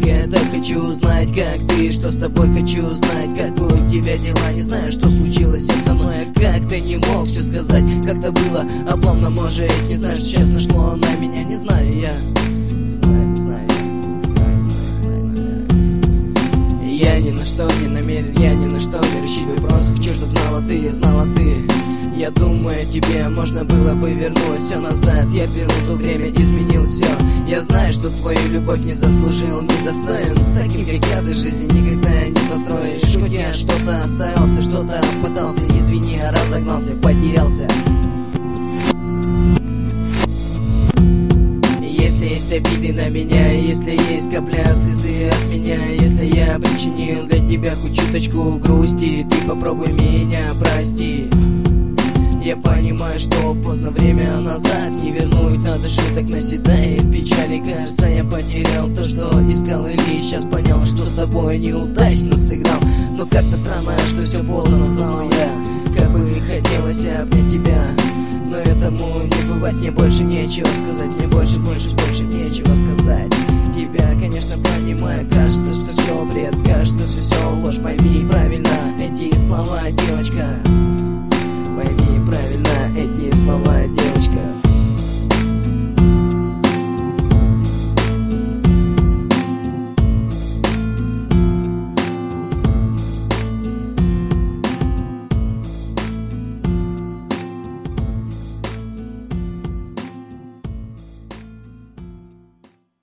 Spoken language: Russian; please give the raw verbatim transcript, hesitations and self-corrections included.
девочка, я так хочу узнать, как ты, что с тобой хочу узнать, как у тебя дела, не знаю, что случилось со мной, а как ты не мог все сказать, как-то было обломно, может, не знаю, что сейчас нашло на меня, не знаю я, не знаю, не знаю, не знаю, не знаю, не знаю. Я ни на что не намерен, я ни на что не рассчитываю, просто хочу, чтоб знала ты, знала ты. Я думаю, тебе можно было бы вернуть все назад. Я вернул то время, изменил все. Я знаю, что твою любовь не заслужил, не достоин. С таким, как я, ты жизни никогда не построишь. Хоть я что-то остался, что-то пытался, извини, разогнался, потерялся. Если есть обиды на меня, если есть капля слезы от меня, если я причинил для тебя хоть чуточку грусти, ты попробуй меня прости. Я понимаю, что поздно, время назад не вернуть, надо шуток наседает печали. Кажется, я потерял то, что искал, или сейчас понял, что с тобой неудачно сыграл. Но как-то странно, что все поздно знал я, как бы хотелось обнять тебя, но этому не бывать, мне больше нечего сказать, мне больше, больше, больше нечего сказать.